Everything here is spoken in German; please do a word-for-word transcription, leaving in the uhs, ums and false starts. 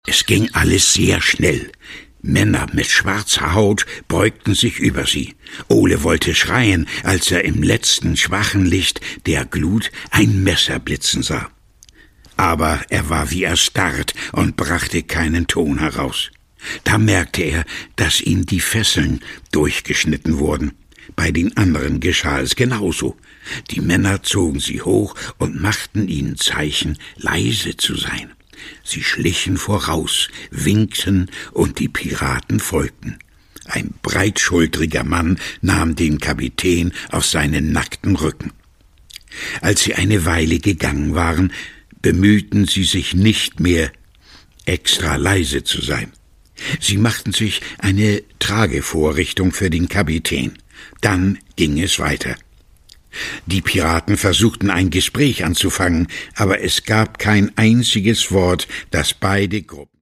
Es ging alles sehr schnell. Männer mit schwarzer Haut beugten sich über sie. Ole wollte schreien, als er im letzten schwachen Licht der Glut ein Messer blitzen sah. Aber er war wie erstarrt und brachte keinen Ton heraus. Da merkte er, dass ihm die Fesseln durchgeschnitten wurden. Bei den anderen geschah es genauso. Die Männer zogen sie hoch und machten ihnen Zeichen, leise zu sein. Sie schlichen voraus, winkten, und die Piraten folgten. Ein breitschultriger Mann nahm den Kapitän auf seinen nackten Rücken. Als sie eine Weile gegangen waren, bemühten sie sich nicht mehr, extra leise zu sein. Sie machten sich eine Tragevorrichtung für den Kapitän. Dann ging es weiter. Die Piraten versuchten ein Gespräch anzufangen, aber es gab kein einziges Wort, das beide Gruppen